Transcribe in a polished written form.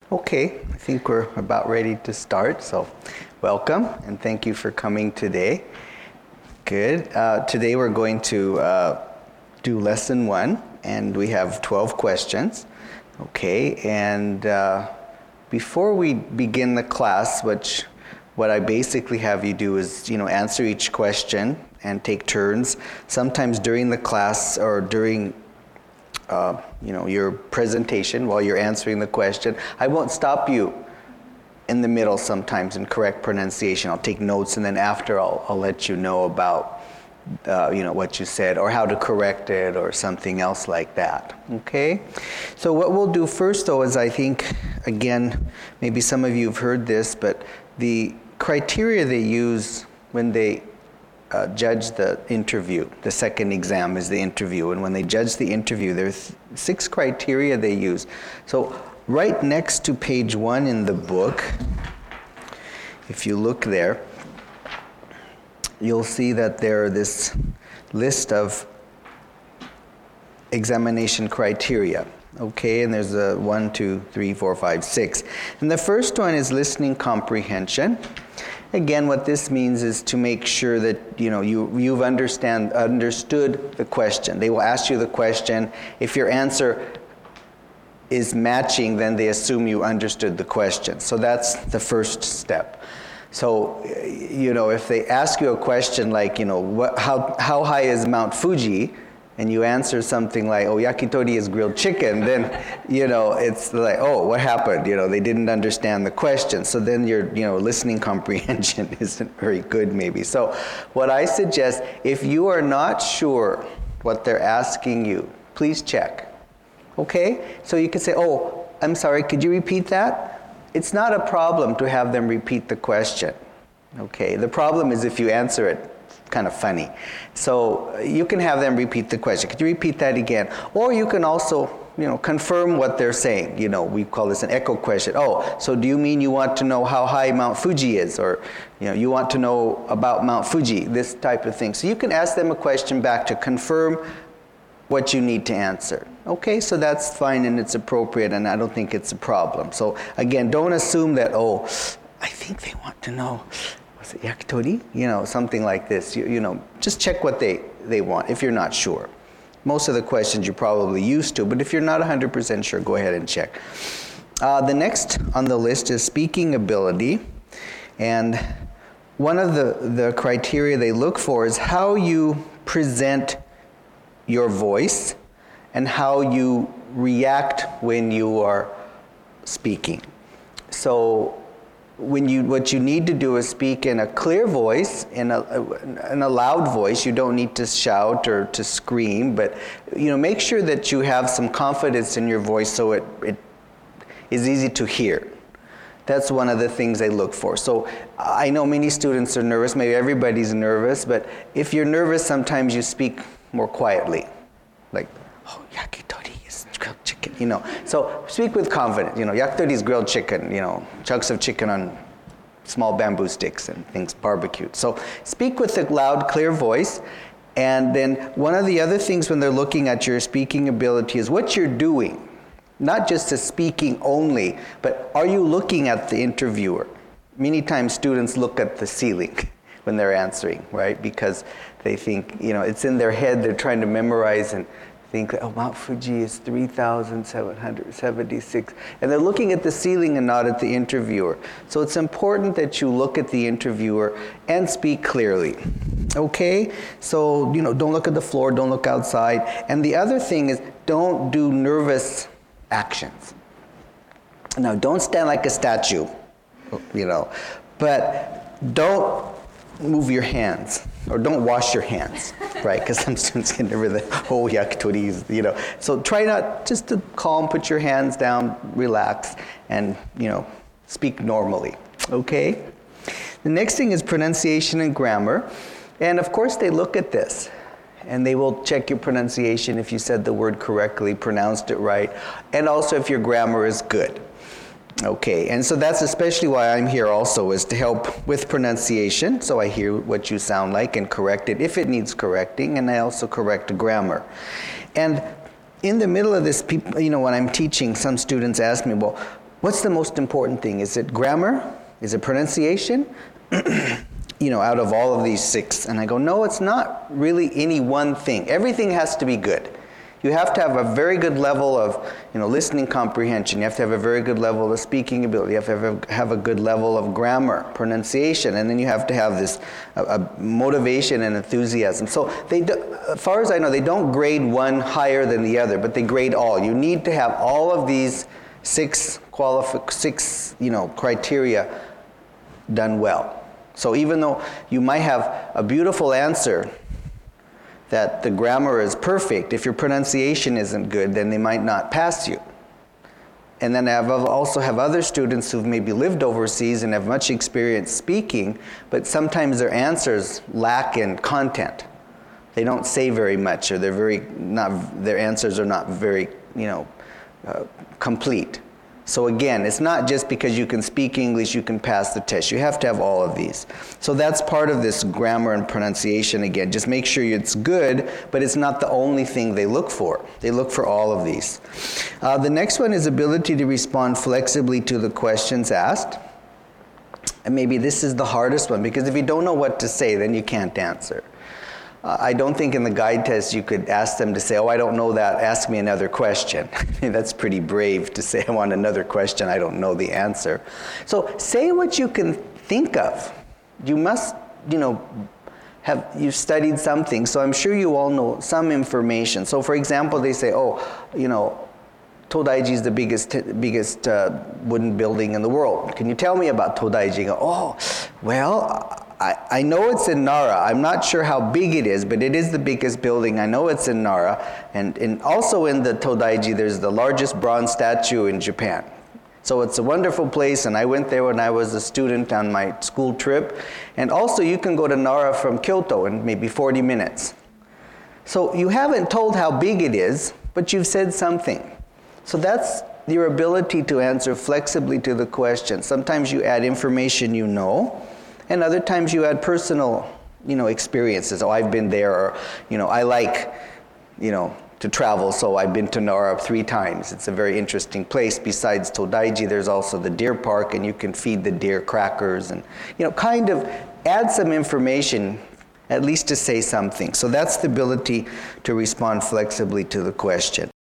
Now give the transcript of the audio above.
Okay, I think we're about ready to start, so welcome and thank you for coming today. Good. Today we're going to do lesson 1 and we have 12 questions. Okay, and before we begin the class, what I basically have you do is, answer each question and take turns. Sometimes during the class or during your presentation while you're answering the question, I won't stop you in the middle sometimes in correct pronunciation. I'll take notes and then after I'll let you know about what you said or how to correct it or something else like that. Okay? So what we'll do first though is I think, again, maybe some of you have heard this, but the criteria they use when they judge the interview. The second exam is the interview, and when they judge the interview, there's 6 criteria they use. So right next to page 1 in the book, if you look there, you'll see that there are this list of examination criteria. Okay, and there's 1, 2, 3, 4, 5, 6. And the first one is listening comprehension. Again, what this means is to make sure that you've understood the question. They will ask you the question. If your answer is matching, then they assume you understood the question. So that's the first step. So, if they ask you a question like, how high is Mount Fuji? And you answer something like, yakitori is grilled chicken, then, it's like, what happened? They didn't understand the question. So then your, listening comprehension isn't very good maybe. So what I suggest, if you are not sure what they're asking you, please check. Okay? So you can say, I'm sorry, could you repeat that? It's not a problem to have them repeat the question. Okay? The problem is if you answer it kind of funny. So you can have them repeat the question. Could you repeat that again? Or you can also, confirm what they're saying. We call this an echo question. So do you mean you want to know how high Mount Fuji is? Or, you want to know about Mount Fuji, this type of thing. So you can ask them a question back to confirm what you need to answer. Okay, so that's fine and it's appropriate and I don't think it's a problem. So again, don't assume that, I think they want to know, was it yakitori? Something like this. Just check what they want if you're not sure. Most of the questions you're probably used to, but if you're not 100% sure, go ahead and check. The next on the list is speaking ability. And one of the criteria they look for is how you present your voice and how you react when you are speaking. So what you need to do is speak in a clear voice, in a loud voice. You don't need to shout or to scream, but make sure that you have some confidence in your voice so it is easy to hear. That's one of the things they look for. So I know many students are nervous, maybe everybody's nervous, but if you're nervous, sometimes you speak more quietly, like, yakitori is grilled chicken, So speak with confidence, yakitori is grilled chicken, chunks of chicken on small bamboo sticks and things barbecued. So speak with a loud, clear voice. And then one of the other things when they're looking at your speaking ability is what you're doing. Not just the speaking only, but are you looking at the interviewer? Many times students look at the ceiling when they're answering, right? Because they think, it's in their head, they're trying to memorize and think, Mount Fuji is 3,776. And they're looking at the ceiling and not at the interviewer. So it's important that you look at the interviewer and speak clearly. Okay? So, don't look at the floor, don't look outside. And the other thing is, don't do nervous actions. Now, don't stand like a statue, but don't move your hands, or don't wash your hands, right? Because some students get nervous, yakitori, So try not, just to calm, put your hands down, relax, and, speak normally, okay? The next thing is pronunciation and grammar. And of course, they look at this, and they will check your pronunciation if you said the word correctly, pronounced it right, and also if your grammar is good. Okay, and so that's especially why I'm here also, is to help with pronunciation, so I hear what you sound like and correct it if it needs correcting, and I also correct grammar. And in the middle of this, when I'm teaching, some students ask me, well, what's the most important thing? Is it grammar? Is it pronunciation? Out of all of these 6. And I go, no, it's not really any one thing. Everything has to be good. You have to have a very good level of, listening comprehension. You have to have a very good level of speaking ability. You have to have a good level of grammar, pronunciation, and then you have to have this motivation and enthusiasm. So as far as I know, they don't grade one higher than the other, but they grade all. You need to have all of these 6 criteria done well. So even though you might have a beautiful answer that the grammar is perfect, if your pronunciation isn't good, then they might not pass you. And then I also have other students who've maybe lived overseas and have much experience speaking, but sometimes their answers lack in content. They don't say very much, or their answers are not very, complete. So again, it's not just because you can speak English, you can pass the test. You have to have all of these. So that's part of this grammar and pronunciation again. Just make sure it's good, but it's not the only thing they look for. They look for all of these. The next one is ability to respond flexibly to the questions asked. And maybe this is the hardest one, because if you don't know what to say, then you can't answer. I don't think in the guide test you could ask them to say, I don't know that, ask me another question. That's pretty brave to say, I want another question, I don't know the answer. So say what you can think of. You must, you've studied something, so I'm sure you all know some information. So for example, they say, Todaiji is the biggest wooden building in the world. Can you tell me about Todaiji? I know it's in Nara. I'm not sure how big it is, but it is the biggest building. I know it's in Nara. And also in the Todaiji, there's the largest bronze statue in Japan. So it's a wonderful place, and I went there when I was a student on my school trip. And also you can go to Nara from Kyoto in maybe 40 minutes. So you haven't told how big it is, but you've said something. So that's your ability to answer flexibly to the question. Sometimes you add information you know, and other times you add personal, experiences. I've been there, or, I like, to travel, so I've been to Nara 3 times. It's a very interesting place. Besides Todaiji, there's also the deer park, and you can feed the deer crackers and, kind of add some information, at least to say something. So that's the ability to respond flexibly to the question.